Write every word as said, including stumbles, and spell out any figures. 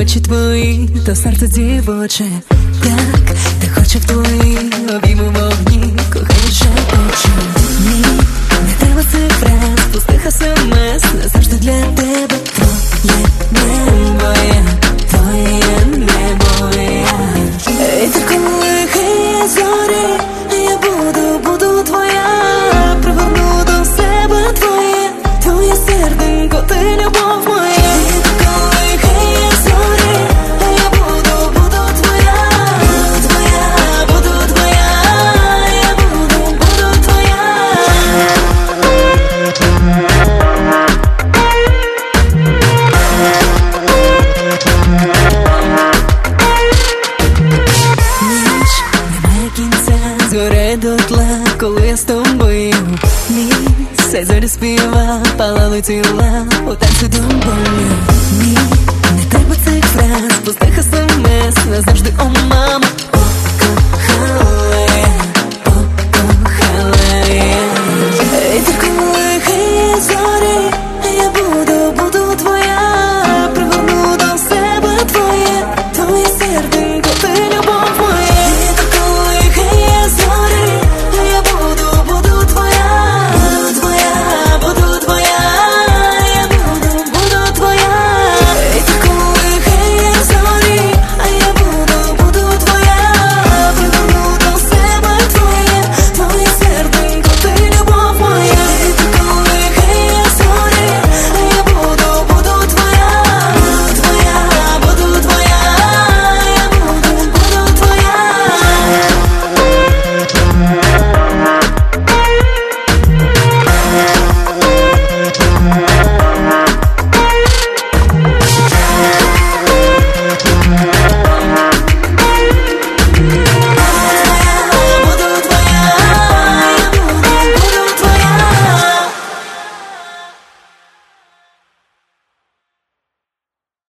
очі твої, то серце дівоче. Так, ти хоче в твої обійми вогні, кохай шепоче. Ні, не треба цих фраз, пустих смс, назавжди для тебе твоє небо я, твоє небо я. І ти коли хиє зорі, я буду, буду твоя, приверну до себе твоє, твоє серденько, ти любов моя. І ти коли хиє зорі, я буду, буду твоя, твоя, буду твоя, я буду, буду твоя. Ніч немає кінця, згоряє дотла, коли я з тобою. Місяць зорі співа, палали тіла у танці до болю. Ні, не треба цих фраз, пустих смс, назавжди, о мама, покохала